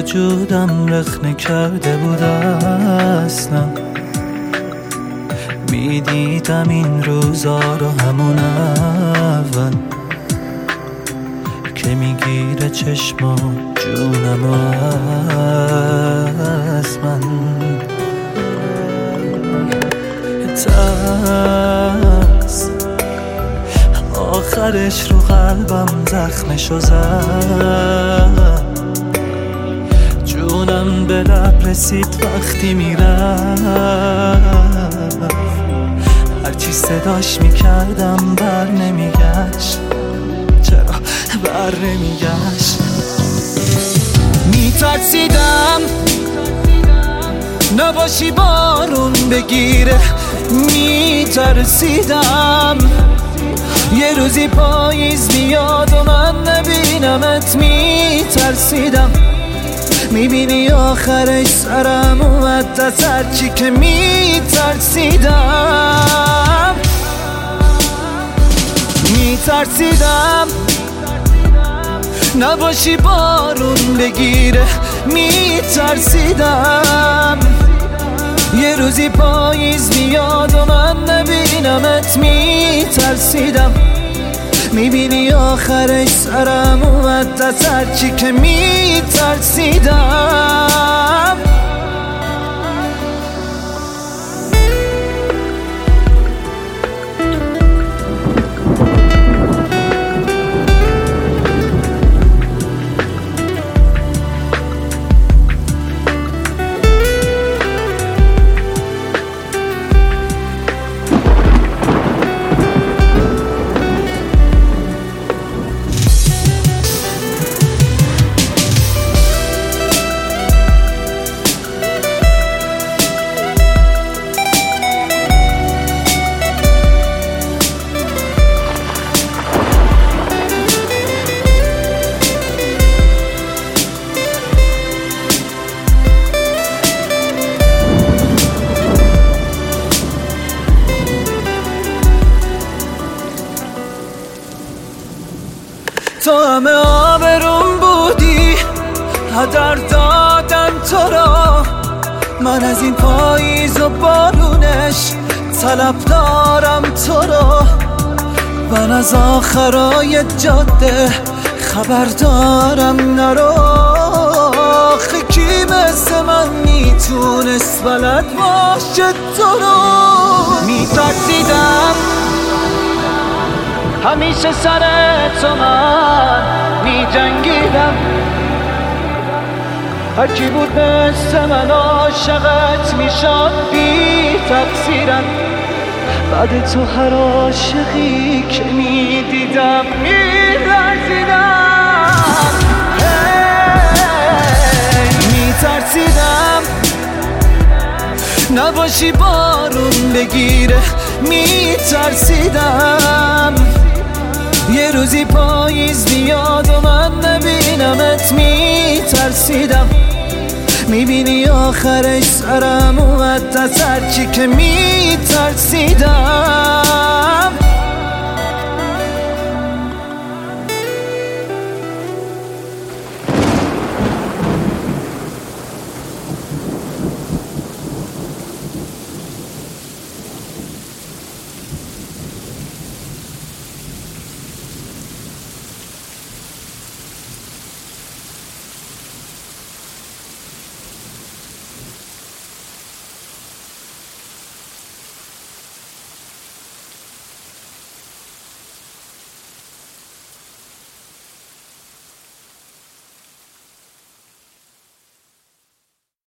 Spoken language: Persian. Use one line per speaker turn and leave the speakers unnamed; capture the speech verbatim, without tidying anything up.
وجودم رخنه کرده بود اصلا. میدیدم این روزا رو همون اول که میگیره چشما جونم از من. ترس آخرش رو قلبم زخمشو زد. جونم به لب رسید وقتی میرفت. هرچی صداش میکردم بر نمیگشت. چرا بر نمیگشت؟ میترسیدم نباشی بارون بگیره. میترسیدم یه روزی پاییز بیاد و من نبینمت. میترسیدم میبینی آخرش سرم اومد از هرچی که میترسیدم. میترسیدم نباشی بارون بگیره. میترسیدم یه روزی پاییز بیاد و من نبینمت. میترسیدم میبینی آخرش سرم اومد از هرچی که میترسیدم. تو همه آبروم بودی، هدر دادن تو را. من از این پاییز و بارونش طلب دارم تو را. من از آخرای جاده خبر دارم نرو. آخه کی مثل من میتونست بلد باشه تو رو. میترسیدم همیشه سر تو من می جنگیدم. هرکی بود مثل من عاشقت می شد بی تقصیرم. بعد تو هر عاشقی که می دیدم می لرزیدم. می ترسیدم نباشی بارون بگیره. می ترسیدم یه روزی پاییز بیاد و من نبینمت. میترسیدم میبینی آخرش سرم اومد از هرچی که میترسیدم.